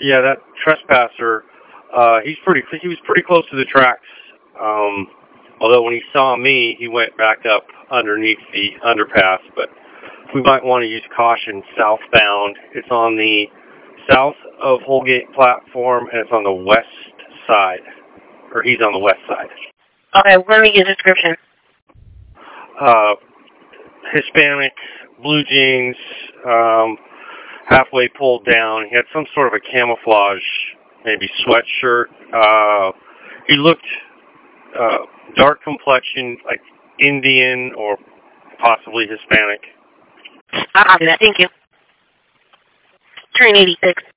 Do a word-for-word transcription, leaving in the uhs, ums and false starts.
Yeah, that trespasser. Uh, he's pretty. He was pretty close to the tracks. Um, although when he saw me, he went back up underneath the underpass. But we might want to use caution southbound. It's on the south of Holgate platform, and it's on the west side, or he's on the west side. Okay, let me get a description. Uh, Hispanic, blue jeans, um, halfway pulled down. He had some sort of a camouflage, maybe sweatshirt. Uh, he looked uh, dark complexion, like Indian or possibly Hispanic. I'll copy that. Thank you. Train eighty-six.